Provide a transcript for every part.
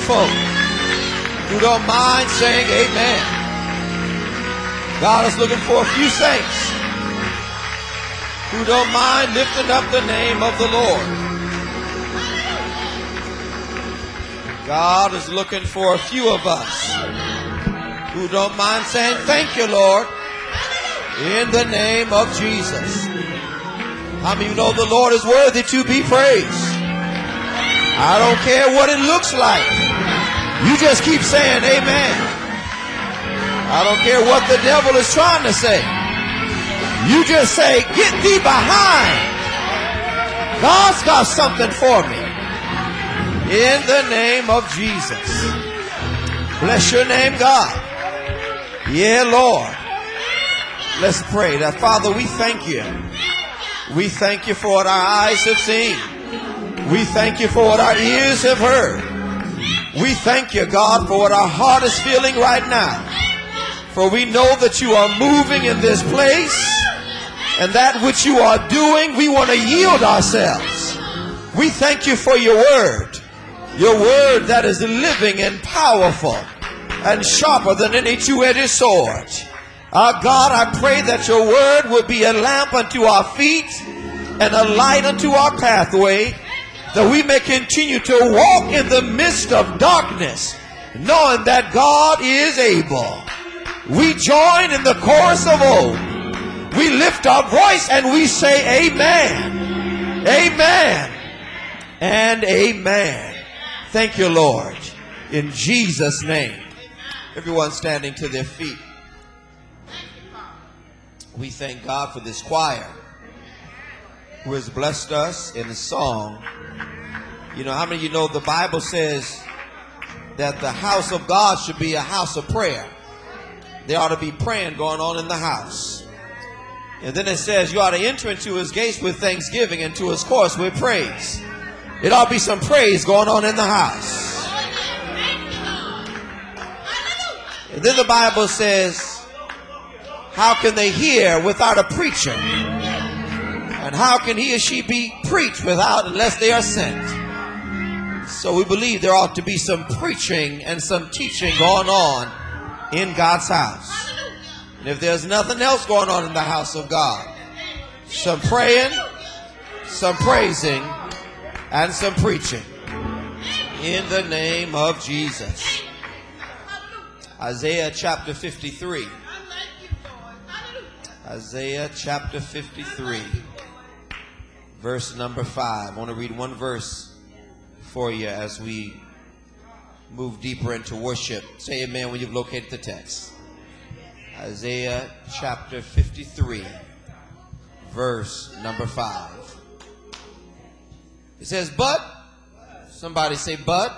folk who don't mind saying amen. God is looking for a few saints who don't mind lifting up the name of the Lord. God is looking for a few of us who don't mind saying thank you, Lord, in the name of Jesus. How many of you know the Lord is worthy to be praised? I don't care what it looks like. You just keep saying amen. I don't care what the devil is trying to say. You just say, get thee behind. God's got something for me. In the name of Jesus. Bless your name, God. Yeah, Lord. Let's pray. That Father, we thank you. We thank you for what our eyes have seen. We thank you for what our ears have heard. We thank you, God, for what our heart is feeling right now. For we know that you are moving in this place, and that which you are doing, we want to yield ourselves. We thank you for your word that is living and powerful and sharper than any two-edged sword. Our God, I pray that your word will be a lamp unto our feet and a light unto our pathway, that we may continue to walk in the midst of darkness, knowing that God is able. We join in the chorus of old. We lift our voice and we say amen, amen, and amen. Thank you, Lord, in Jesus' name. Everyone standing to their feet. We thank God for this choir who has blessed us in a song. You know, how many of you know the Bible says that the house of God should be a house of prayer? There ought to be praying going on in the house. And then it says you ought to enter into his gates with thanksgiving and to his courts with praise. It ought to be some praise going on in the house. And then the Bible says, how can they hear without a preacher? And how can he or she be preached without unless they are sent? So we believe there ought to be some preaching and some teaching going on in God's house. And if there's nothing else going on in the house of God, some praying, some praising, and some preaching. In the name of Jesus. Isaiah chapter 53. Isaiah chapter 53, verse number 5. I want to read one verse for you as we move deeper into worship. Say amen when you've located the text. Isaiah chapter 53, verse number 5. It says, but, somebody say but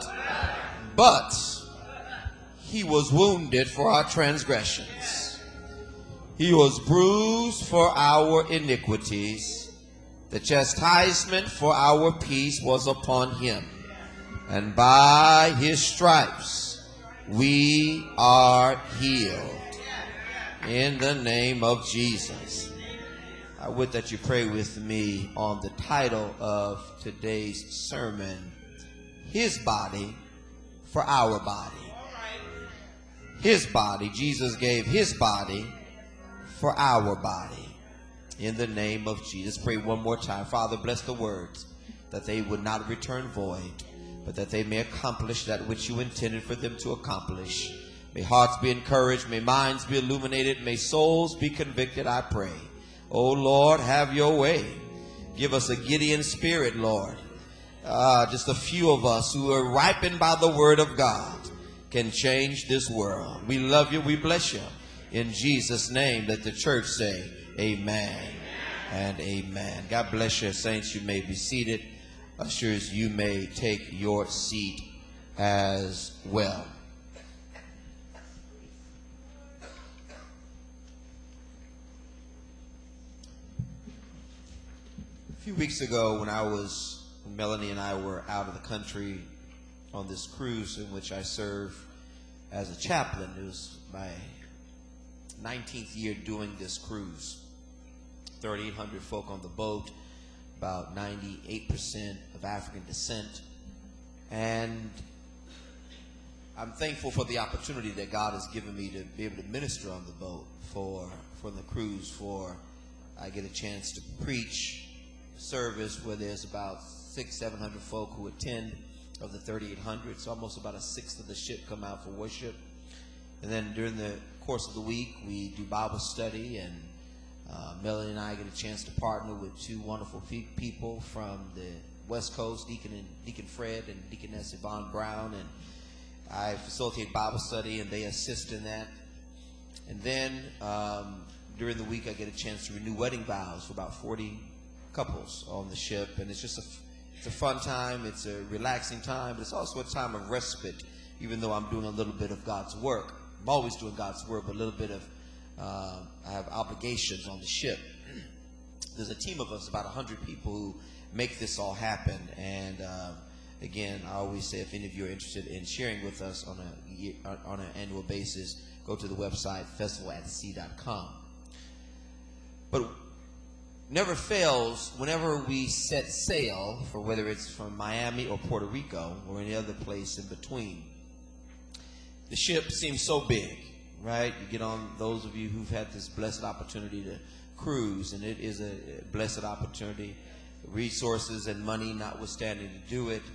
he was wounded for our transgressions. He was bruised for our iniquities. The chastisement for our peace was upon him. And by his stripes we are healed. In the name of Jesus. I would that you pray with me on the title of today's sermon, His Body for Our Body. His body. Jesus gave his body for our body. In the name of Jesus. Pray one more time. Father, bless the words, that they would not return void, but that they may accomplish that which you intended for them to accomplish. May hearts be encouraged. May minds be illuminated. May souls be convicted, I pray. Oh Lord, have your way. Give us a Gideon spirit, Lord. Just a few of us who are ripened by the word of God can change this world. We love you. We bless you. In Jesus' name, let the church say amen and amen. God bless you, saints. You may be seated. Ushers, you may take your seat as well. A few weeks ago, when Melanie and I were out of the country on this cruise in which I served as a chaplain, it was my 19th year doing this cruise. 3,800 folk on the boat, about 98% of African descent. And I'm thankful for the opportunity that God has given me to be able to minister on the boat for the cruise. I get a chance to preach service where there's about 600-700 folk who attend of the 3,800. So almost about a sixth of the ship come out for worship. And then during the course of the week, we do Bible study, and Melanie and I get a chance to partner with two wonderful people from the West Coast, Deacon Fred and Deaconess Yvonne Brown, and I facilitate Bible study, and they assist in that. And then during the week, I get a chance to renew wedding vows for about 40 couples on the ship, and it's just it's a fun time. It's a relaxing time, but it's also a time of respite, even though I'm doing a little bit of God's work. I'm always doing God's work, but a little bit of I have obligations on the ship. There's a team of us, about 100 people, who make this all happen. And again, I always say, if any of you are interested in sharing with us on an annual basis, go to the website festivalatthesea.com. But never fails, whenever we set sail, for whether it's from Miami or Puerto Rico or any other place in between, the ship seems so big, right? You get on, those of you who've had this blessed opportunity to cruise, and it is a blessed opportunity, resources and money notwithstanding to do it.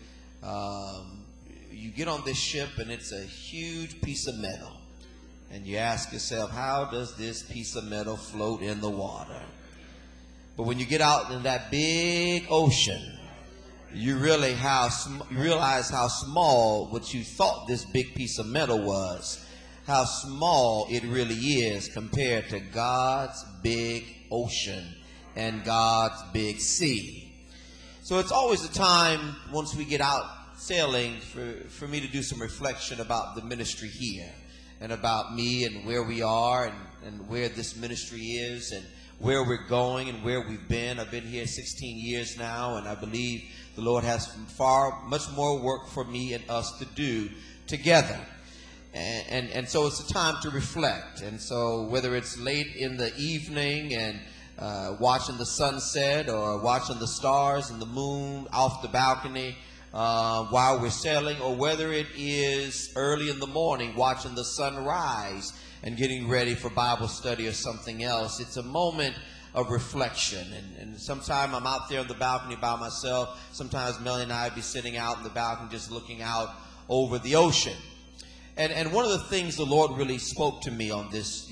You get on this ship, and it's a huge piece of metal. And you ask yourself, how does this piece of metal float in the water? But when you get out in that big ocean, you realize how small what you thought this big piece of metal was, how small it really is compared to God's big ocean and God's big sea. So it's always a time, once we get out sailing, for me to do some reflection about the ministry here, and about me and where we are, and where this ministry is, and where we're going and where we've been. I've been here 16 years now, and I believe the Lord has much more work for me and us to do together. And so it's a time to reflect. And so whether it's late in the evening and watching the sunset, or watching the stars and the moon off the balcony while we're sailing, or whether it is early in the morning watching the sun rise and getting ready for Bible study or something else, it's a moment of reflection. And sometimes I'm out there on the balcony by myself. Sometimes Melanie and I would be sitting out in the balcony just looking out over the ocean. And one of the things the Lord really spoke to me on this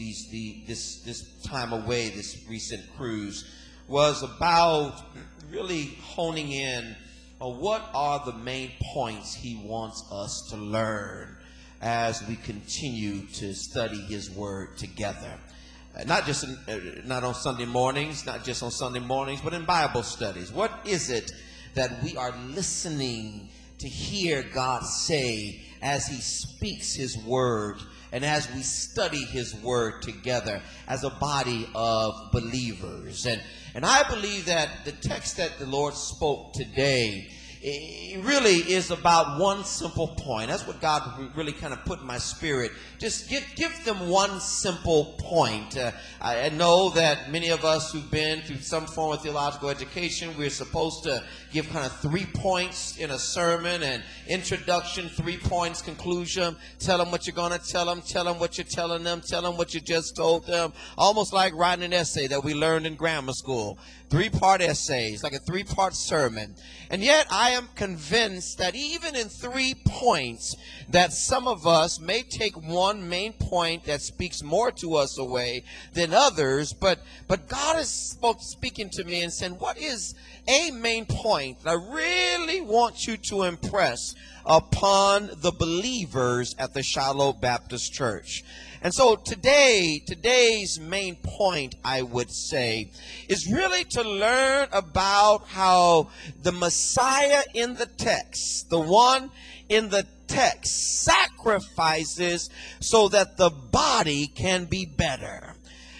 time away, this recent cruise, was about really honing in on what are the main points He wants us to learn as we continue to study His Word together. Not on Sunday mornings, not just on Sunday mornings, but in Bible studies. What is it that we are listening to hear God say as He speaks His Word, and as we study His Word together as a body of believers? And I believe that the text that the Lord spoke today, it really is about one simple point. That's what God really kind of put in my spirit. Just give them one simple point. I know that many of us who've been through some form of theological education, we're supposed to give kind of 3 points in a sermon: and introduction, 3 points, conclusion. Tell them what you're going to tell them what you're telling them, tell them what you just told them. Almost like writing an essay that we learned in grammar school. 3-part essays, like a 3-part sermon. And yet I am convinced that even in 3 points, that some of us may take one main point that speaks more to us away than others. But God is speaking to me and saying, what is a main point that I really want you to impress upon the believers at the Shiloh Baptist Church? And so today's main point, I would say, is really to learn about how the Messiah in the text, the one in the text, sacrifices so that the body can be better.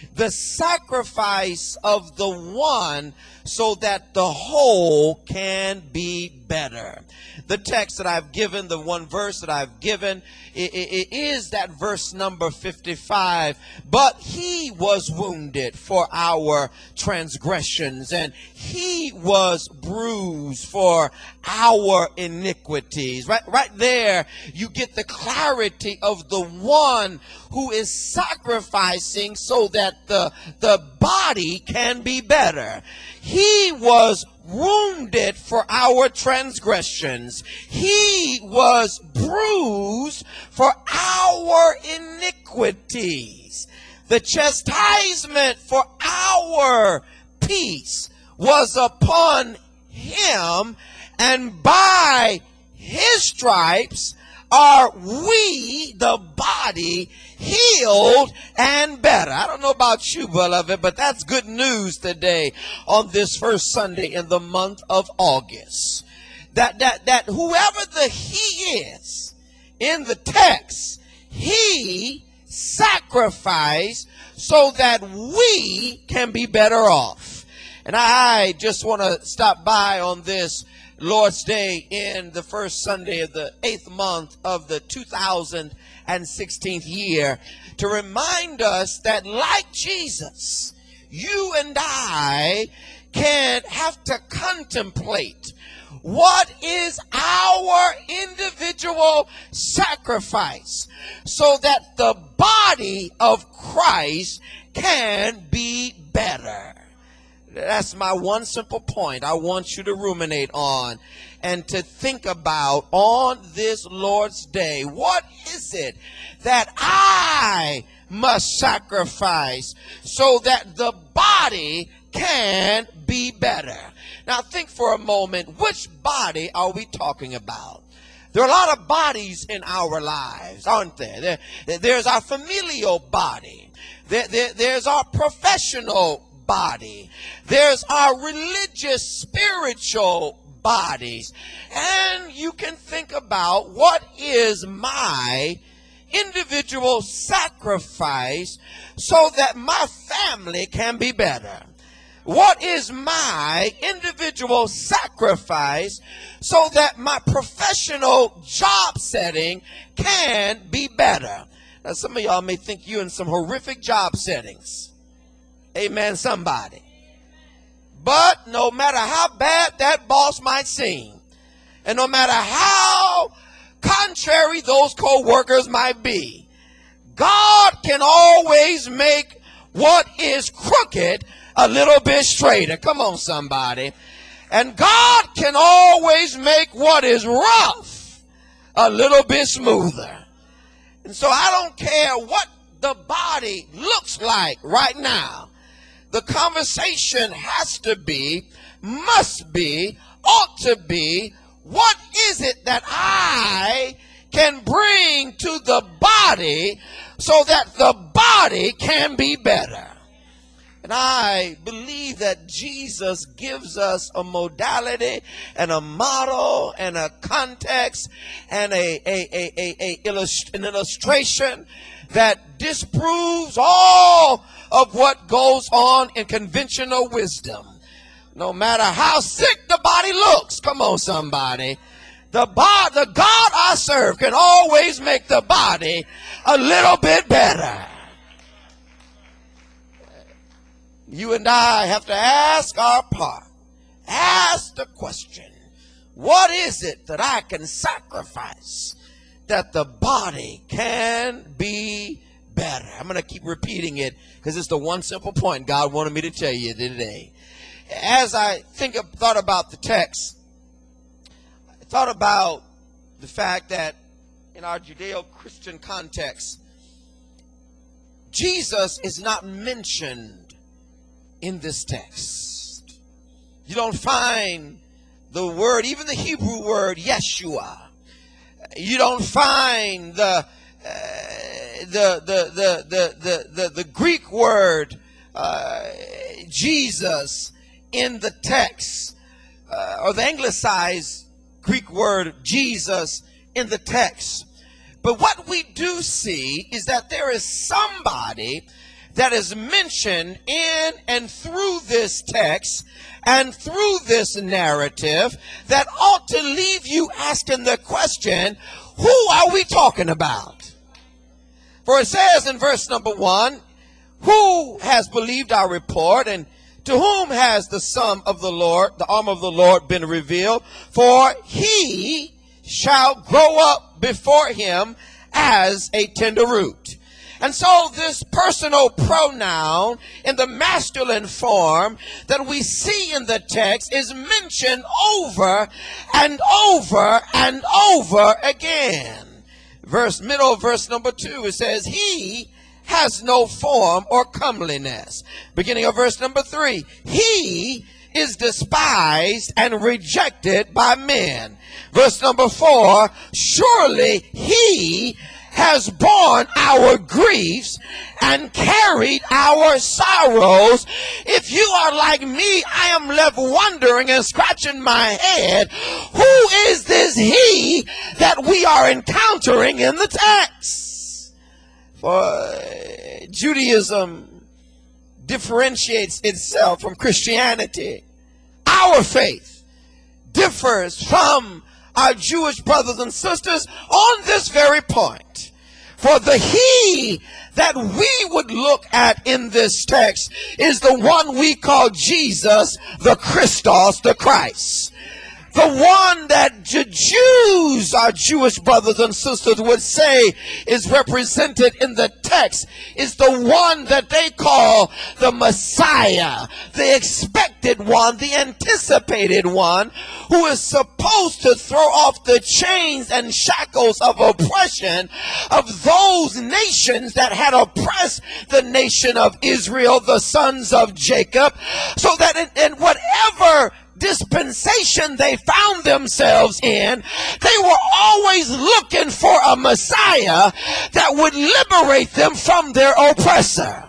the sacrifice of the one so that the whole can be better. The text that I've given, the one verse that I've given, it is that verse number 55. But he was wounded for our transgressions, and he was bruised for our iniquities. Right there, you get the clarity of the one who is sacrificing so that the body can be better. He was wounded for our transgressions. He was bruised for our iniquities. The chastisement for our peace was upon him, and by his stripes are we, the body, healed and better. I don't know about you, beloved, but that's good news today on this first Sunday in the month of August. That whoever the he is in the text, he sacrificed so that we can be better off. And I just want to stop by on this Lord's Day in the first Sunday of the 8th month of the 2016th year to remind us that like Jesus, you and I can have to contemplate what is our individual sacrifice so that the body of Christ can be better. That's my one simple point I want you to ruminate on and to think about on this Lord's Day. What is it that I must sacrifice so that the body can be better? Now think for a moment, which body are we talking about? There are a lot of bodies in our lives, aren't there? There's our familial body. There's our professional body. There's our religious, spiritual bodies. And you can think about, what is my individual sacrifice so that my family can be better? What is my individual sacrifice so that my professional job setting can be better? Now, some of y'all may think you're in some horrific job settings. Amen, somebody. But no matter how bad that boss might seem, and no matter how contrary those co-workers might be, God can always make what is crooked a little bit straighter. Come on, somebody. And God can always make what is rough a little bit smoother. And so I don't care what the body looks like right now. The conversation has to be, must be, ought to be, what is it that I can bring to the body so that the body can be better? And I believe that Jesus gives us a modality and a model and a context and an illustration that disproves all of what goes on in conventional wisdom. No matter how sick the body looks, come on somebody, the God I serve can always make the body a little bit better. You and I have to ask our part. Ask the question, what is it that I can sacrifice that the body can be better? I'm going to keep repeating it because it's the one simple point God wanted me to tell you today. As I thought about the text, I thought about the fact that in our Judeo-Christian context, Jesus is not mentioned in this text. You don't find the word, even the Hebrew word Yeshua. You don't find the Greek word Jesus in the text, or the anglicized Greek word Jesus in the text. But what we do see is that there is somebody that is mentioned in and through this text and through this narrative that ought to leave you asking the question, who are we talking about? For it says in verse number 1, who has believed our report, and to whom has the arm of the Lord been revealed? For he shall grow up before him as a tender root. And so this personal pronoun in the masculine form that we see in the text is mentioned over and over and over again. Middle of verse number 2, it says, he has no form or comeliness. Beginning of verse number 3, he is despised and rejected by men. Verse number 4, surely he has borne our griefs and carried our sorrows. If you are like me, I am left wondering and scratching my head, who is this he that we are encountering in the text? For Judaism differentiates itself from Christianity. Our faith differs from our Jewish brothers and sisters on this very point. For the he that we would look at in this text is the one we call Jesus, the Christos, the Christ. The one that the Jews, our Jewish brothers and sisters, would say is represented in the text is the one that they call the Messiah, the expected one, the anticipated one, who is supposed to throw off the chains and shackles of oppression of those nations that had oppressed the nation of Israel, the sons of Jacob, so that in whatever dispensation they found themselves in, they were always looking for a Messiah that would liberate them from their oppressor.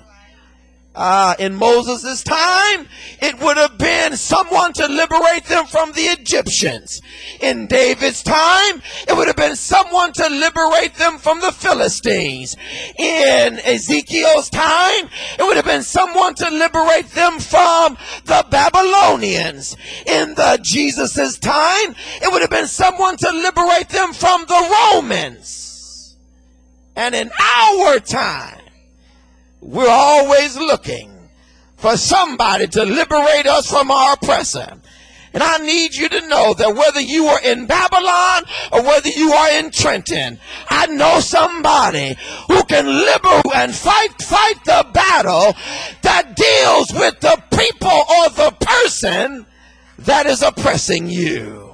In Moses' time, it would have been someone to liberate them from the Egyptians. In David's time, it would have been someone to liberate them from the Philistines. In Ezekiel's time, it would have been someone to liberate them from the Babylonians. In Jesus' time, it would have been someone to liberate them from the Romans. And in our time, we're always looking for somebody to liberate us from our oppressor. And I need you to know that whether you are in Babylon or whether you are in Trenton, I know somebody who can liberate and fight the battle that deals with the people or the person that is oppressing you.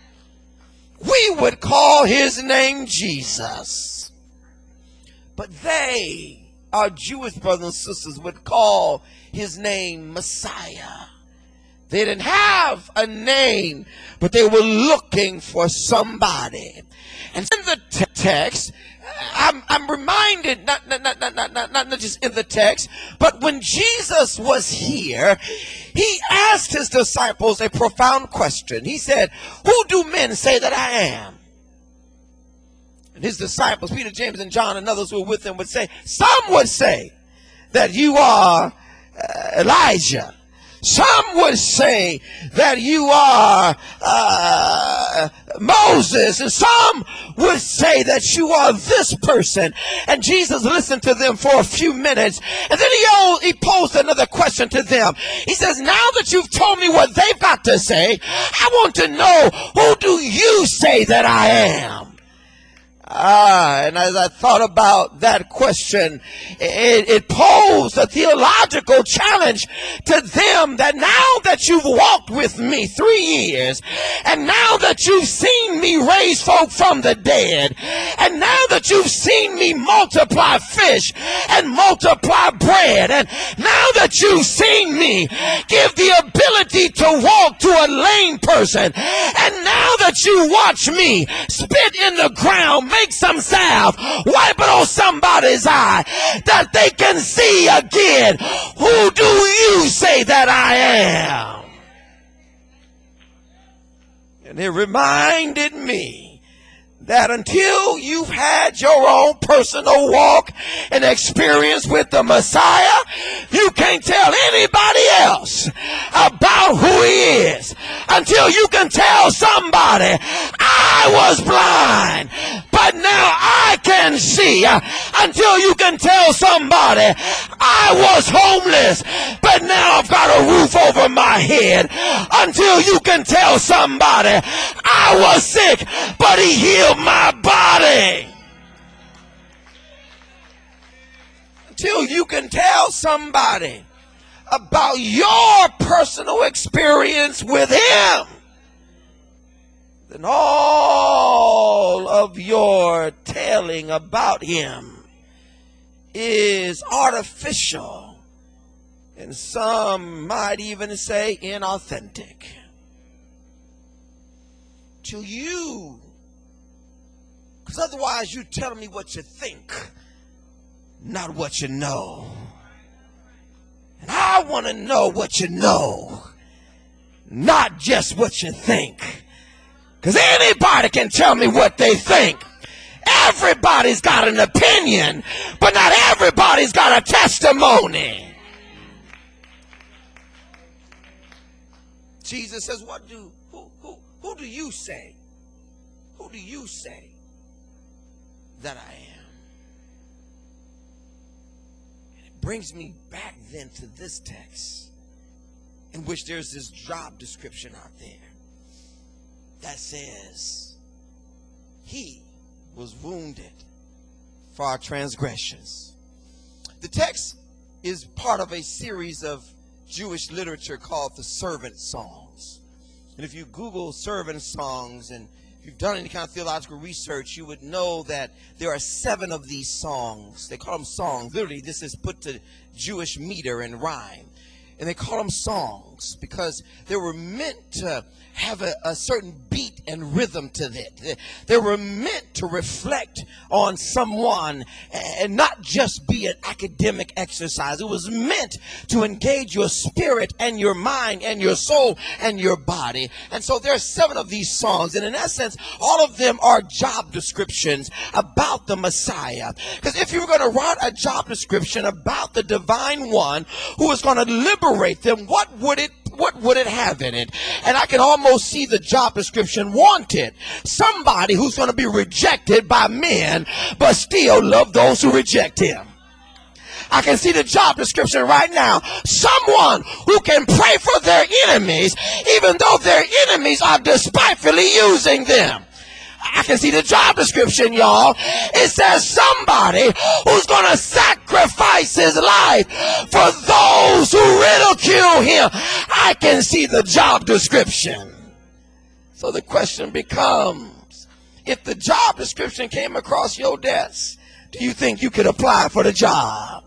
We would call his name Jesus. But our Jewish brothers and sisters, would call his name Messiah. They didn't have a name, but they were looking for somebody. And in the text, I'm reminded, not just in the text, but when Jesus was here, he asked his disciples a profound question. He said, who do men say that I am? And his disciples, Peter, James, and John, and others who were with him, would say, some would say that you are Elijah. Some would say that you are Moses, and some would say that you are this person. And Jesus listened to them for a few minutes, and then he posed another question to them. He says, now that you've told me what they've got to say, I want to know, who do you say that I am? And as I thought about that question, it posed a theological challenge to them that now that you've walked with me 3 years, and now that you've seen me raise folk from the dead, and now that you've seen me multiply fish and multiply bread, and now that you've seen me give the ability to walk to a lame person, and now that you watch me spit in the ground, make some salve, wipe it on somebody's eye, that they can see again, who do you say that I am? And it reminded me that until you've had your own personal walk and experience with the Messiah, you can't tell anybody else about who he is. Until you can tell somebody, I was blind, but now I can see. Until you can tell somebody, I was homeless, but now I've got a roof over my head. Until you can tell somebody, I was sick, but he healed my body. Until you can tell somebody about your personal experience with him, then all of your telling about him is artificial, and some might even say inauthentic. To you, because otherwise you're telling me what you think, not what you know. And I want to know what you know, not just what you think. Because anybody can tell me what they think. Everybody's got an opinion, but not everybody's got a testimony. Jesus says, who do you say? Who do you say that I am? And it brings me back then to this text, in which there's this job description out there that says, he was wounded for our transgressions. The text is part of a series of Jewish literature called the servant songs. And if you Google servant songs, and if you've done any kind of theological research, you would know that there are 7 of these songs. They call them songs. Literally, this is put to Jewish meter and rhyme. And they call them songs because they were meant to have a certain beat and rhythm to it. They were meant to reflect on someone and not just be an academic exercise. It was meant to engage your spirit and your mind and your soul and your body. And so there are 7 of these songs, and in essence, all of them are job descriptions about the Messiah. Because if you were going to write a job description about the divine one who is going to liberate them, what would it have in it? And I can almost see the job description wanted somebody who's going to be rejected by men but still love those who reject him. I can see the job description right now. Someone who can pray for their enemies even though their enemies are despitefully using them. I can see the job description, y'all. It says somebody who's going to sacrifice his life for those who ridicule him. I can see the job description. So the question becomes, if the job description came across your desk, do you think you could apply for the job?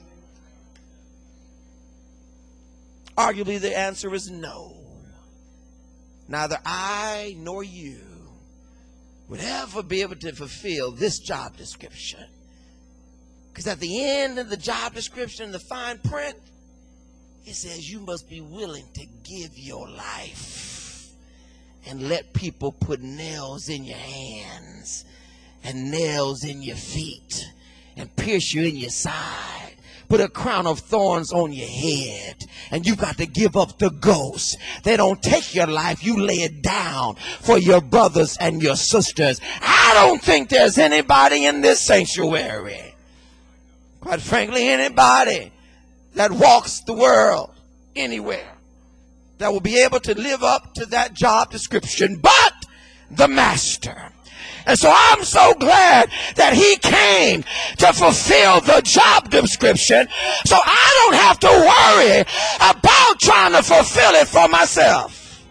Arguably, the answer is no. Neither I nor you would ever be able to fulfill this job description. Because at the end of the job description, the fine print, it says you must be willing to give your life and let people put nails in your hands and nails in your feet and pierce you in your side. Put a crown of thorns on your head, and you got to give up the ghost. They don't take your life, you lay it down for your brothers and your sisters. I don't think there's anybody in this sanctuary, quite frankly, anybody that walks the world anywhere that will be able to live up to that job description but the Master. And so I'm so glad that he came to fulfill the job description, so I don't have to worry about trying to fulfill it for myself.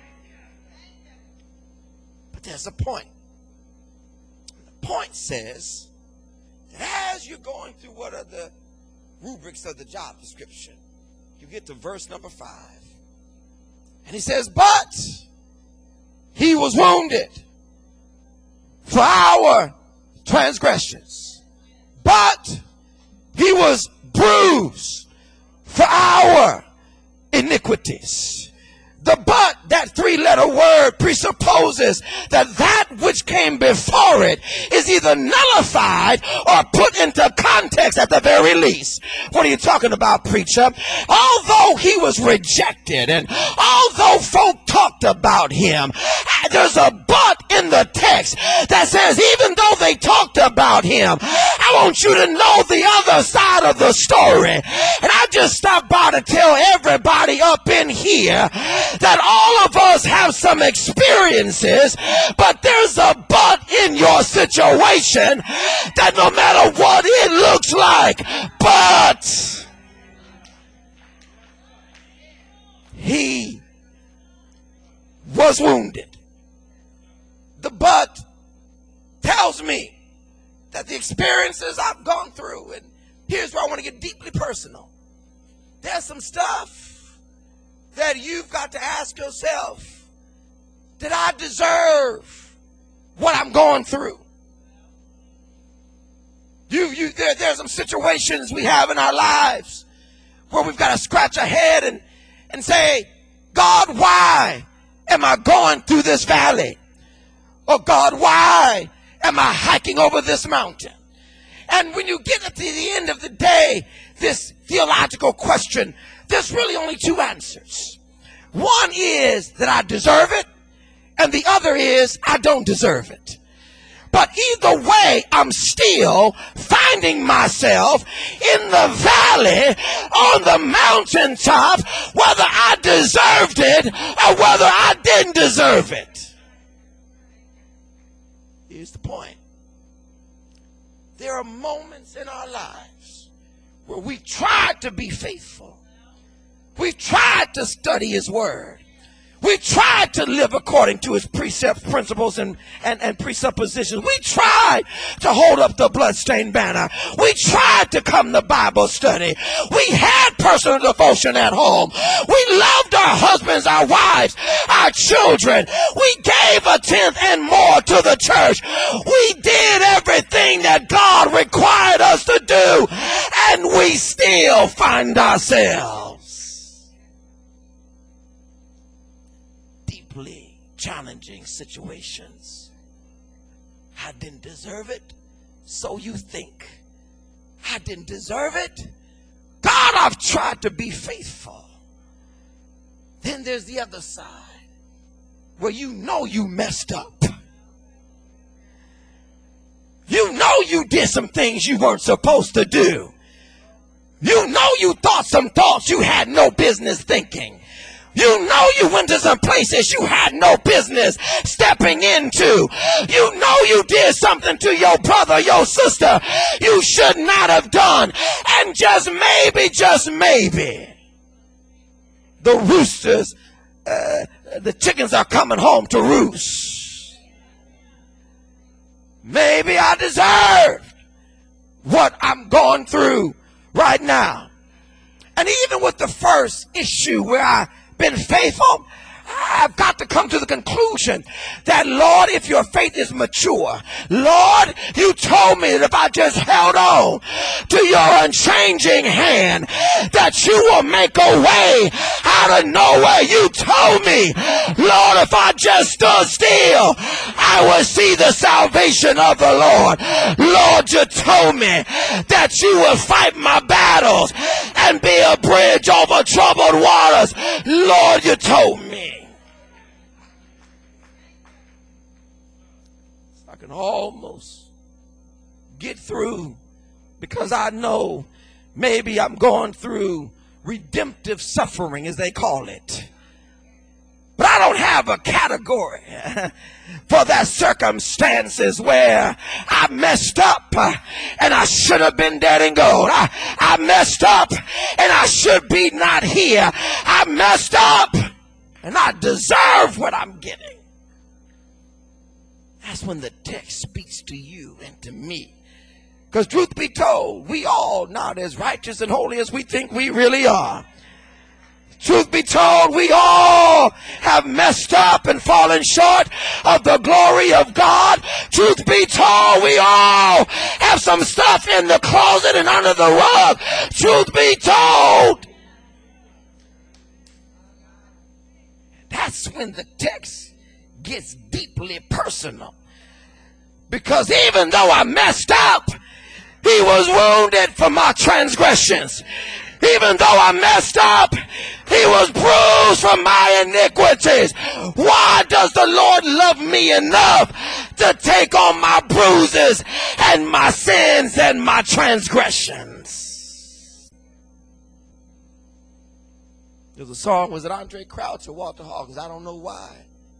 But there's a point. The point says that as you're going through what are the rubrics of the job description, you get to verse number 5. And he says, but he was wounded for our transgressions, but he was bruised for our iniquities. The but, that three-letter word, presupposes that which came before it is either nullified or put into context at the very least. What are you talking about, preacher? Although he was rejected and although folk talked about him, there's a but in the text that says even though they talked about him, I want you to know the other side of the story. And I just stopped by to tell everybody up in here that all of us have some experiences, but there's a but in your situation that no matter what it looks like, but he was wounded. The but tells me that the experiences I've gone through, and here's where I want to get deeply personal. There's some stuff that you've got to ask yourself, did I deserve what I'm going through? There's some situations we have in our lives where we've got to scratch our head and say, God, why am I going through this valley? Or God, why am I hiking over this mountain? And when you get to the end of the day, this theological question, there's really only two answers. One is that I deserve it, and the other is I don't deserve it. But either way, I'm still finding myself in the valley, on the mountaintop, whether I deserved it or whether I didn't deserve it. Here's the point. There are moments in our lives where we tried to be faithful. We tried to study his word. We tried to live according to his precepts, principles, and presuppositions. We tried to hold up the bloodstained banner. We tried to come to Bible study. We had personal devotion at home. We loved our husbands, our wives, our children. We gave a tenth and more to the church. We did everything that God required us to do, and we still find ourselves challenging situations. I didn't deserve it, so you think. I didn't deserve it. God, I've tried to be faithful. Then there's the other side where you know you messed up. You know you did some things you weren't supposed to do. You know you thought some thoughts you had no business thinking. You know you went to some places you had no business stepping into. You know you did something to your brother, your sister you should not have done. And just maybe, the roosters, the chickens are coming home to roost. Maybe I deserve what I'm going through right now. And even with the first issue where I've been faithful, I've got to come to the conclusion that, Lord, if your faith is mature, Lord, you told me that if I just held on to your unchanging hand, that you will make a way out of nowhere. You told me, Lord, if I just stood still, I would see the salvation of the Lord. Lord, you told me that you would fight my battles and be a bridge over troubled waters. Lord, you told me. I can almost get through because I know maybe I'm going through redemptive suffering, as they call it. But I don't have a category for that circumstances where I messed up and I should have been dead and gone. I messed up and I should be not here. I messed up and I deserve what I'm getting. That's when the text speaks to you and to me. Because truth be told, we all not as righteous and holy as we think we really are. Truth be told, we all have messed up and fallen short of the glory of God. Truth be told, we all have some stuff in the closet and under the rug. Truth be told. that's when the text gets deeply personal. Because even though I messed up, he was wounded for my transgressions. Even though I messed up, he was bruised for my iniquities. Why does the Lord love me enough to take on my bruises and my sins and my transgressions? There's a song, was it Andre Crouch or Walter Hawkins? I don't know why.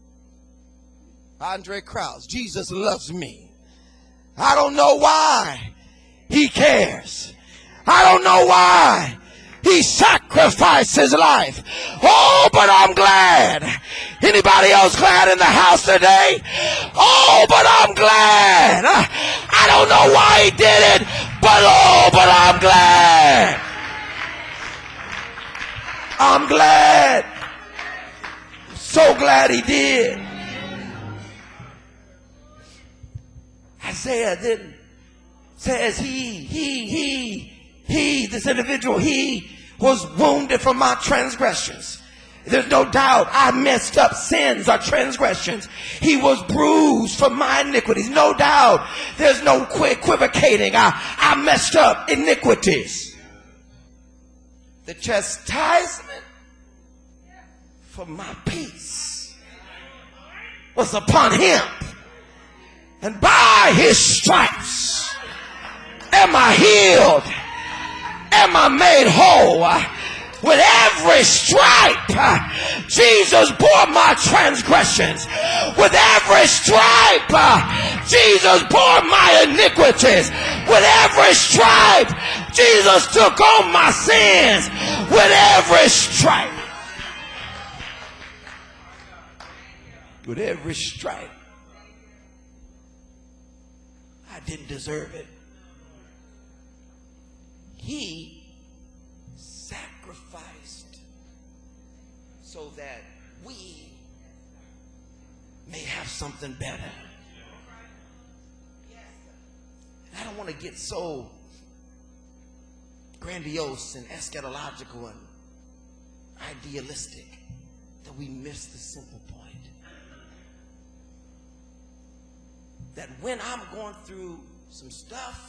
Andre Crouch, Jesus loves me. I don't know why he cares. I don't know why he sacrificed his life. Oh, but I'm glad. Anybody else glad in the house today? Oh, but I'm glad. I don't know why he did it, but oh, but I'm glad. I'm glad. So glad he did. Isaiah then says this individual, he was wounded for my transgressions. There's no doubt I messed up sins or transgressions. He was bruised for my iniquities. No doubt. There's no equivocating. I messed up iniquities. The chastisement for my peace was upon him. And by his stripes am I healed. Am I made whole? With every stripe, Jesus bore my transgressions. With every stripe, Jesus bore my iniquities. With every stripe, Jesus took on my sins. With every stripe. With every stripe. I didn't deserve it. He sacrificed so that we may have something better. I don't want to get so grandiose and eschatological and idealistic that we miss the simple point. That when I'm going through some stuff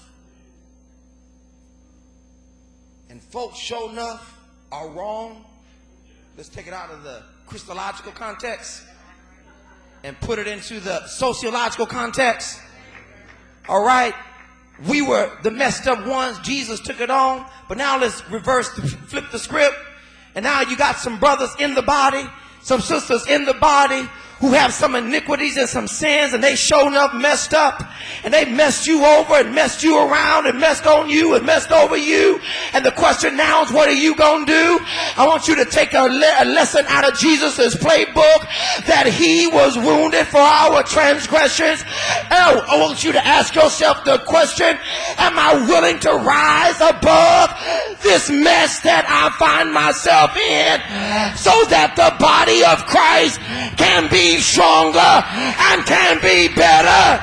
and folks sure enough are wrong, let's take it out of the Christological context and put it into the sociological context. All right, we were the messed up ones. Jesus took it on. But now let's flip the script. And now you got some brothers in the body, some sisters in the body who have some iniquities and some sins, and they sure enough messed up, and they messed you over and messed you around and messed on you and messed over you. And the question now is, what are you going to do? I want you to take a lesson out of Jesus' playbook, that he was wounded for our transgressions. Oh, I want you to ask yourself the question, am I willing to rise above this mess that I find myself in so that the body of Christ can be stronger and can be better?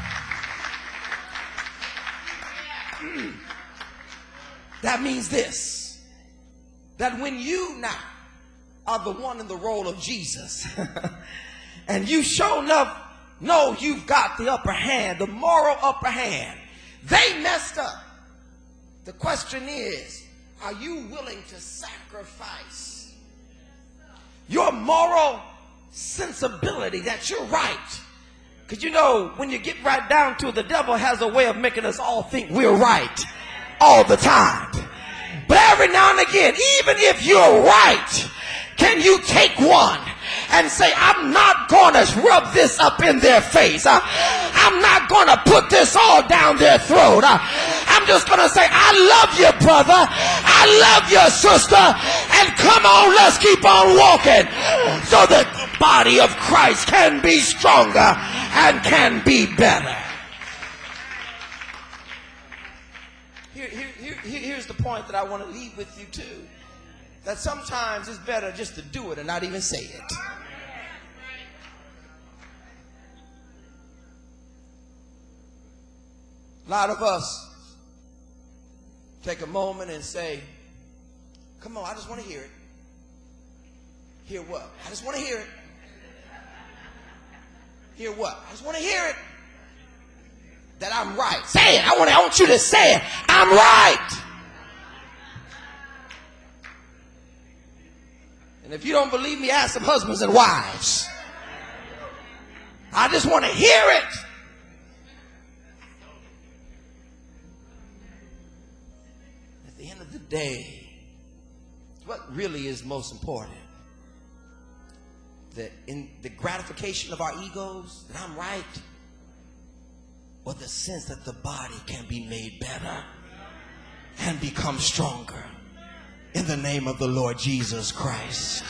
That means this, that when you now are the one in the role of Jesus and you sure enough know you've got the upper hand, the moral upper hand, they messed up. The question is, are you willing to sacrifice your moral sensibility that you're right? Because you know, when you get right down to it, the devil has a way of making us all think we're right all the time. But every now and again, even if you're right, can you take one and say, I'm not going to rub this up in their face. I'm not going to put this all down their throat. I'm just going to say, I love you, brother. I love you, sister. And come on, let's keep on walking so that the body of Christ can be stronger and can be better. Here's the point that I want to leave with you too. That sometimes it's better just to do it and not even say it. A lot of us take a moment and say, come on, I just want to hear it. Hear what? I just want to hear it. Hear what? I just want to hear it. That I'm right. Say it. I want you to say it. I'm right. And if you don't believe me, ask some husbands and wives. I just want to hear it. At the end of the day, what really is most important? That in the gratification of our egos, that I'm right, or the sense that the body can be made better and become stronger in the name of the Lord Jesus Christ.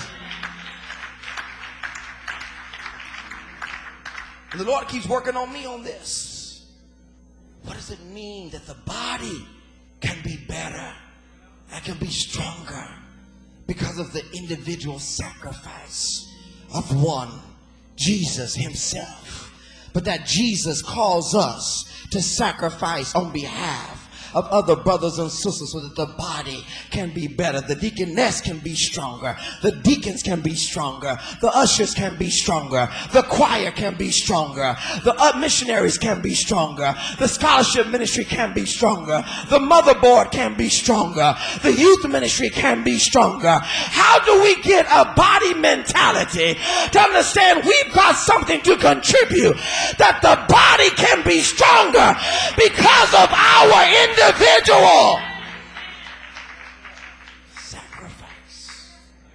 And the Lord keeps working on me on this. What does it mean that the body can be better and can be stronger because of the individual sacrifice of one, Jesus himself? But that Jesus calls us to sacrifice on behalf of other brothers and sisters so that the body can be better. The deaconess can be stronger. The deacons can be stronger. The ushers can be stronger. The choir can be stronger. The missionaries can be stronger. The scholarship ministry can be stronger. The motherboard can be stronger. The youth ministry can be stronger. How do we get a body mentality to understand we've got something to contribute, that the body can be stronger because of our individual sacrifice?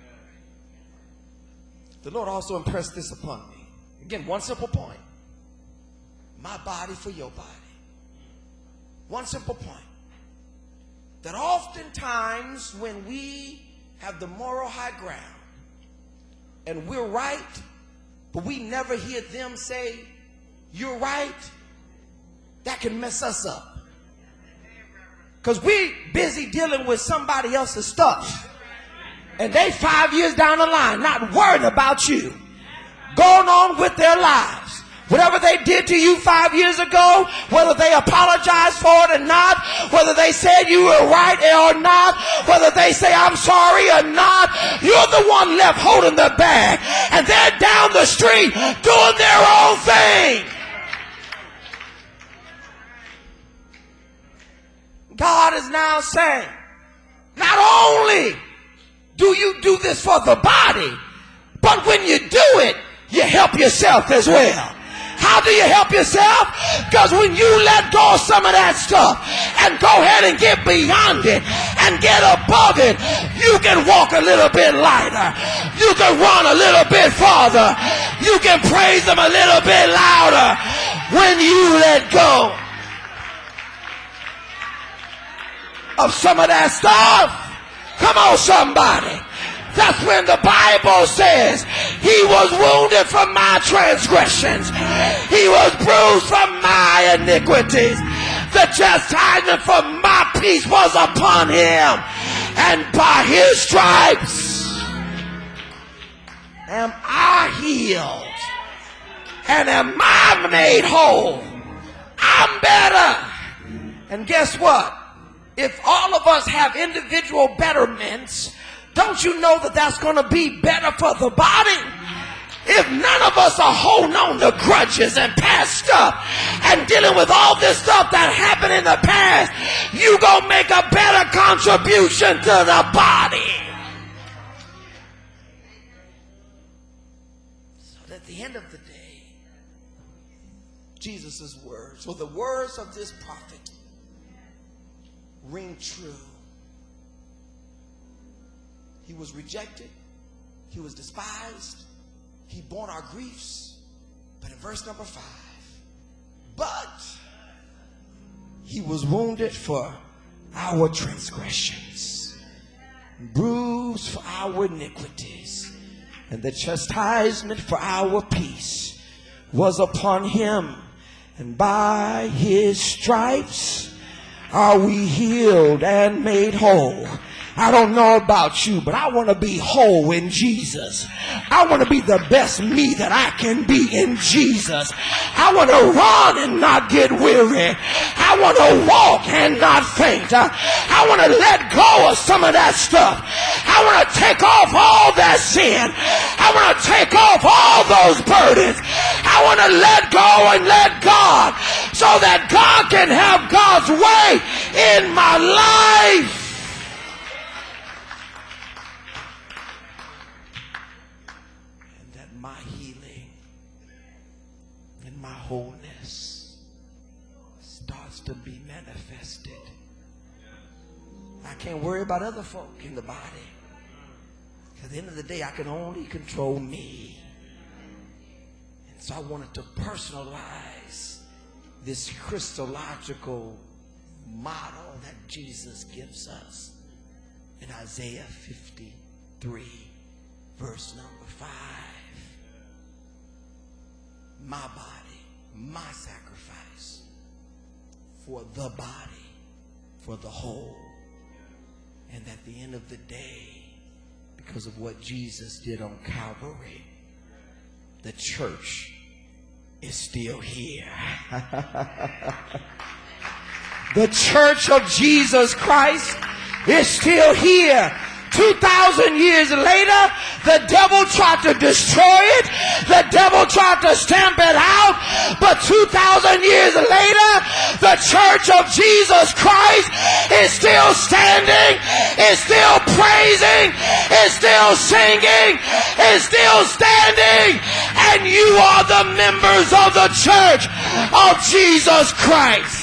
The Lord also impressed this upon me. Again, one simple point. My body for your body. One simple point. That oftentimes when we have the moral high ground and we're right, but we never hear them say, you're right, that can mess us up. Because we busy dealing with somebody else's stuff. And they 5 years down the line not worried about you. Going on with their lives. Whatever they did to you 5 years ago, whether they apologized for it or not, whether they said you were right or not, whether they say I'm sorry or not, you're the one left holding the bag. And they're down the street doing their own thing. God is now saying, not only do you do this for the body, but when you do it, you help yourself as well. How do you help yourself? Because when you let go of some of that stuff and go ahead and get beyond it and get above it, you can walk a little bit lighter. You can run a little bit farther. You can praise them a little bit louder when you let go of some of that stuff. Come on, somebody. That's when the Bible says he was wounded for my transgressions. He was bruised for my iniquities. The chastisement for my peace was upon him. And by his stripes am I healed. And am I made whole. I'm better. And guess what? If all of us have individual betterments, don't you know that that's going to be better for the body? If none of us are holding on to grudges and past stuff and dealing with all this stuff that happened in the past, you going to make a better contribution to the body. So at the end of the day, Jesus' words, or the words of this prophet, ring true. He was rejected. He was despised. He bore our griefs. But in verse number 5, but he was wounded for our transgressions, bruised for our iniquities, and the chastisement for our peace was upon him, and by his stripes are we healed and made whole. I don't know about you, but I want to be whole in Jesus. I want to be the best me that I can be in Jesus. I want to run and not get weary. I want to walk and not faint. I want to let go of some of that stuff. I want to take off all that sin. I want to take off all those burdens. I want to let go and let God, so that God can have God's way in my life. And that my healing and my wholeness starts to be manifested. I can't worry about other folk in the body. At the end of the day, I can only control me. And so I wanted to personalize this Christological model that Jesus gives us in Isaiah 53, verse number 5. My body, my sacrifice for the body, for the whole. And at the end of the day, because of what Jesus did on Calvary, the church is still here. The church of Jesus Christ is still here. 2,000 years later, the devil tried to destroy it. The devil tried to stamp it out. But 2,000 years later, the church of Jesus Christ is still standing, is still praising, is still singing, is still standing. And you are the members of the church of Jesus Christ.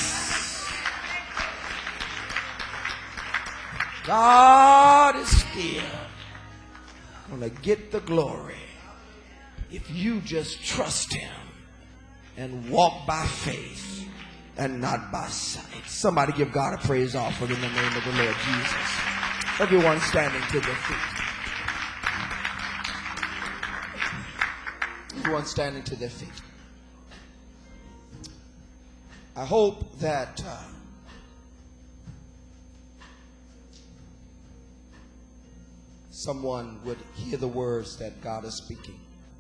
God is still going to get the glory if you just trust him and walk by faith and not by sight. Somebody give God a praise offering in the name of the Lord Jesus. Everyone standing to their feet. Everyone standing to their feet. I hope that someone would hear the words that God is speaking.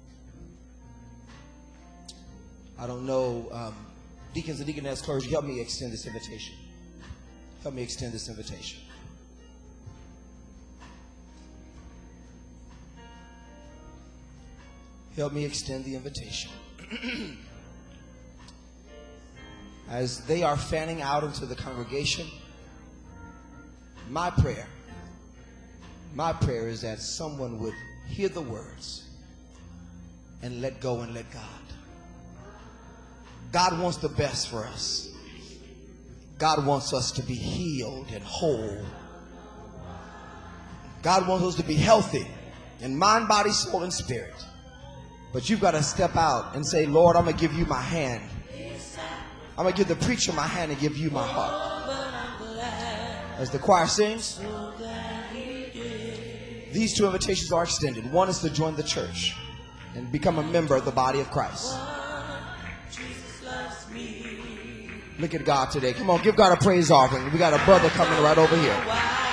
I don't know, deacons and deaconess, clergy, help me extend this invitation. Help me extend this invitation. Help me extend the invitation. As they are fanning out into the congregation, my prayer is that someone would hear the words and let go and let God. God wants the best for us. God wants us to be healed and whole. God wants us to be healthy in mind, body, soul, and spirit. But you've got to step out and say, Lord, I'm going to give you my hand. I'm going to give the preacher my hand and give you my heart. As the choir sings, these two invitations are extended. One is to join the church and become a member of the body of Christ. Look at God today. Come on, give God a praise offering. We got a brother coming right over here.